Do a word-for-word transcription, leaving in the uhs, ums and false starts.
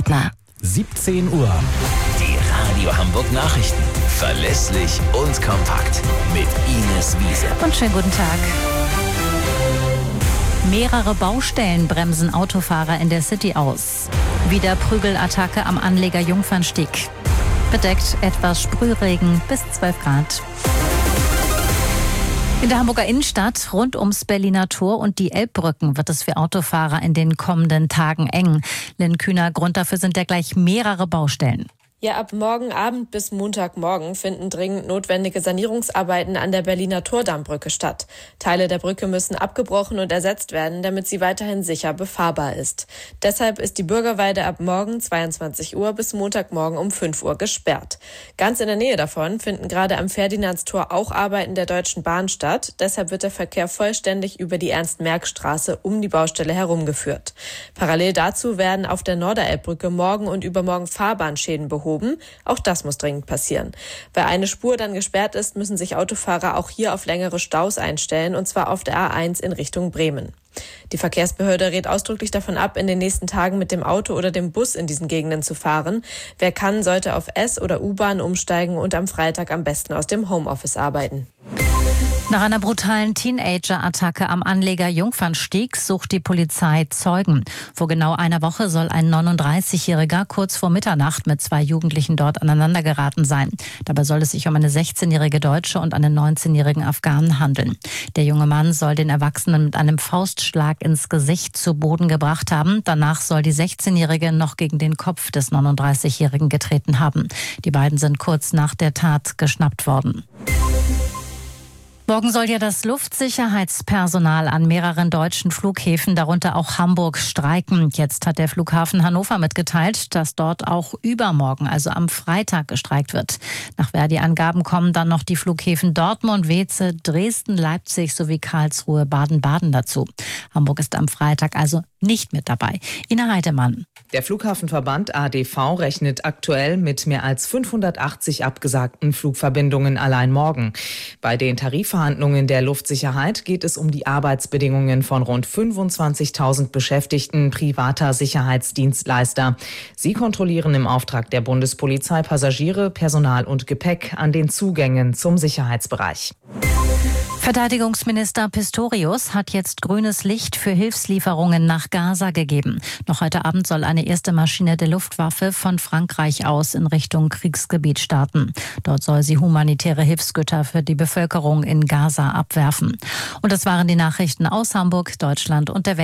Ansprechpartner. siebzehn Uhr. Die Radio Hamburg Nachrichten. Verlässlich und kompakt. Mit Ines Wiese. Und schönen guten Tag. Mehrere Baustellen bremsen Autofahrer in der City aus. Wieder Prügelattacke am Anleger Jungfernstieg. Bedeckt etwas Sprühregen bis zwölf Grad. In der Hamburger Innenstadt rund ums Berliner Tor und die Elbbrücken wird es für Autofahrer in den kommenden Tagen eng. Lynn Kühner, Grund dafür sind ja gleich mehrere Baustellen. Ja, ab morgen Abend bis Montagmorgen finden dringend notwendige Sanierungsarbeiten an der Berliner Tordammbrücke statt. Teile der Brücke müssen abgebrochen und ersetzt werden, damit sie weiterhin sicher befahrbar ist. Deshalb ist die Bürgerweide ab morgen zweiundzwanzig Uhr bis Montagmorgen um fünf Uhr gesperrt. Ganz in der Nähe davon finden gerade am Ferdinandstor auch Arbeiten der Deutschen Bahn statt. Deshalb wird der Verkehr vollständig über die Ernst-Merck-Straße um die Baustelle herumgeführt. Parallel dazu werden auf der Norderelbbrücke morgen und übermorgen Fahrbahnschäden behoben. Auch das muss dringend passieren. Weil eine Spur dann gesperrt ist, müssen sich Autofahrer auch hier auf längere Staus einstellen, und zwar auf der A eins in Richtung Bremen. Die Verkehrsbehörde rät ausdrücklich davon ab, in den nächsten Tagen mit dem Auto oder dem Bus in diesen Gegenden zu fahren. Wer kann, sollte auf S- oder U-Bahn umsteigen und am Freitag am besten aus dem Homeoffice arbeiten. Nach einer brutalen Teenager-Attacke am Anleger Jungfernstieg sucht die Polizei Zeugen. Vor genau einer Woche soll ein neununddreißigjähriger kurz vor Mitternacht mit zwei Jugendlichen dort aneinandergeraten sein. Dabei soll es sich um eine sechzehnjährige Deutsche und einen neunzehnjährigen Afghanen handeln. Der junge Mann soll den Erwachsenen mit einem Faustschlag ins Gesicht zu Boden gebracht haben. Danach soll die sechzehnjährige noch gegen den Kopf des neununddreißigjährigen getreten haben. Die beiden sind kurz nach der Tat geschnappt worden. Morgen soll ja das Luftsicherheitspersonal an mehreren deutschen Flughäfen, darunter auch Hamburg, streiken. Jetzt hat der Flughafen Hannover mitgeteilt, dass dort auch übermorgen, also am Freitag, gestreikt wird. Nach Verdi-Angaben kommen dann noch die Flughäfen Dortmund, Weeze, Dresden, Leipzig sowie Karlsruhe, Baden-Baden dazu. Hamburg ist am Freitag also nicht mit dabei. Ina Heidemann. Der Flughafenverband A D V rechnet aktuell mit mehr als fünfhundertachtzig abgesagten Flugverbindungen allein morgen. Bei den Tarifverhandlungen der Luftsicherheit geht es um die Arbeitsbedingungen von rund fünfundzwanzigtausend Beschäftigten privater Sicherheitsdienstleister. Sie kontrollieren im Auftrag der Bundespolizei Passagiere, Personal und Gepäck an den Zugängen zum Sicherheitsbereich. Verteidigungsminister Pistorius hat jetzt grünes Licht für Hilfslieferungen nach Gaza gegeben. Noch heute Abend soll eine erste Maschine der Luftwaffe von Frankreich aus in Richtung Kriegsgebiet starten. Dort soll sie humanitäre Hilfsgüter für die Bevölkerung in Gaza abwerfen. Und das waren die Nachrichten aus Hamburg, Deutschland und der Welt.